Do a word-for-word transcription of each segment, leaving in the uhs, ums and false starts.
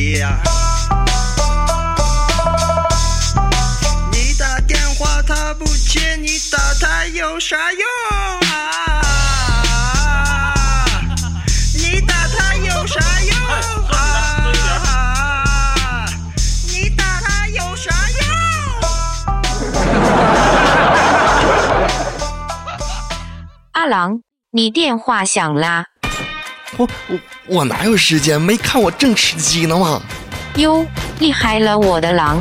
理呀、你打电话他不接，你打他有啥用啊？你打他有啥用啊？你打他有啥用？ 阿郎，你电话响啦。 我我我哪有时间？没看我正吃鸡呢吗？ 哟，厉害了我的狼！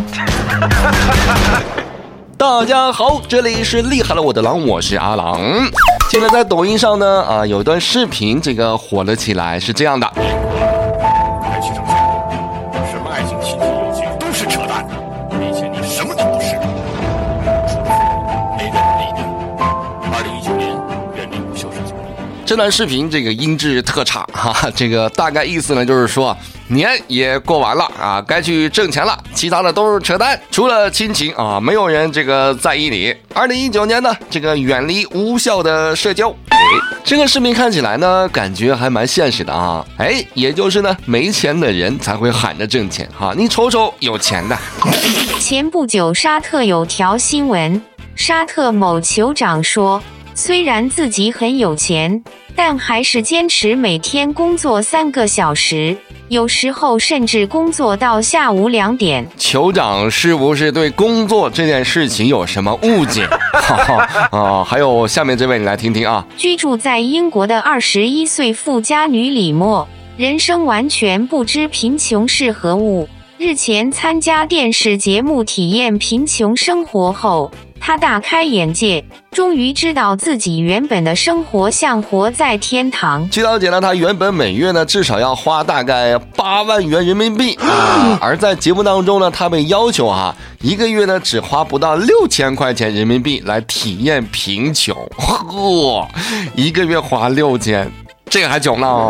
大家好，这里是厉害了我的狼，我是阿郎。现在在抖音上呢，啊，有一段视频，这个火了起来，是这样的。 爱情上学，什么爱情、亲情、友情都是扯淡，没钱你什么都不是。除非没人理你。二零一九年，人力无休时间。 这段视频这个音质特差哈，这个大概意思呢就是说年也过完了啊，该去挣钱了，其他的都是扯淡，除了亲情啊，没有人这个在意你。二零一九年呢，这个远离无效的社交。哎，这个视频看起来呢，感觉还蛮现实的啊。哎，也就是呢，没钱的人才会喊着挣钱哈，你瞅瞅有钱的。 前不久沙特有条新闻，沙特某酋长说，虽然自己很有钱，但还是坚持每天工作三个小时，有时候甚至工作到下午两点。 酋长是不是对工作这件事情有什么误解？哈哈啊，还有下面这位，你来听听啊。 居住在英国的二十一岁富家女李默，人生完全不知贫穷是何物。日前参加电视节目体验贫穷生活后，他大开眼界，终于知道自己原本的生活像活在天堂。 据了解呢，他原本每月呢至少要花大概八万元人民币啊，而在节目当中呢，他被要求啊一个月呢只花不到六千块钱人民币来体验贫穷。嚯，一个月花六千，这个还穷呢。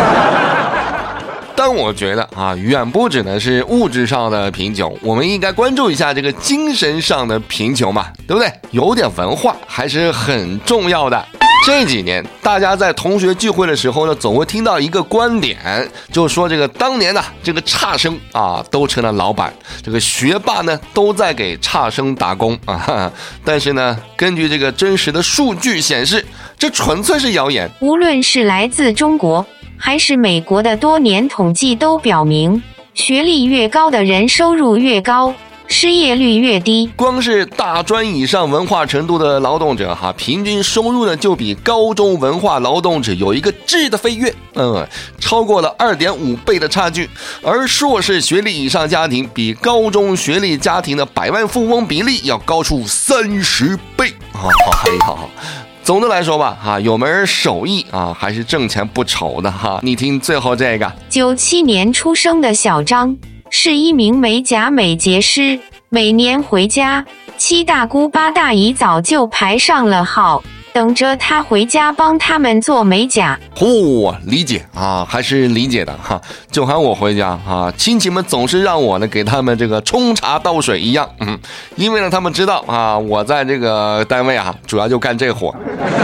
但我觉得啊，远不只能是物质上的贫穷，我们应该关注一下这个精神上的贫穷嘛，对不对？有点文化还是很重要的。这几年大家在同学聚会的时候呢，总会听到一个观点，就是说这个当年呢，这个差生啊都成了老板，这个学霸呢都在给差生打工啊。但是呢，根据这个真实的数据显示，这纯粹是谣言。 无论是来自中国还是美国的多年统计都表明，学历越高的人收入越高，失业率越低。 光是大专以上文化程度的劳动者哈，平均收入呢就比高中文化劳动者有一个质的飞跃，嗯，超过了 二点五倍的差距。而硕士学历以上家庭比高中学历家庭的百万富翁比例要高出三十倍。好好好好。总的来说吧，哈，有门手艺啊，还是挣钱不愁的哈。你听最后这个， 九七年出生的小张是一名美甲美睫师，每年回家，七大姑八大姨早就排上了号，等着他回家帮他们做美甲。 嚯、哦，理解啊，还是理解的哈。就喊我回家啊，亲戚们总是让我呢给他们这个冲茶倒水一样，嗯，因为呢他们知道啊，我在这个单位啊，主要就干这活。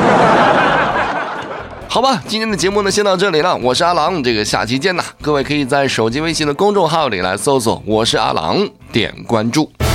好吧，今天的节目呢先到这里了，我是阿郎，这个下期见呐。各位可以在手机微信的公众号里来搜索我是阿郎，点关注。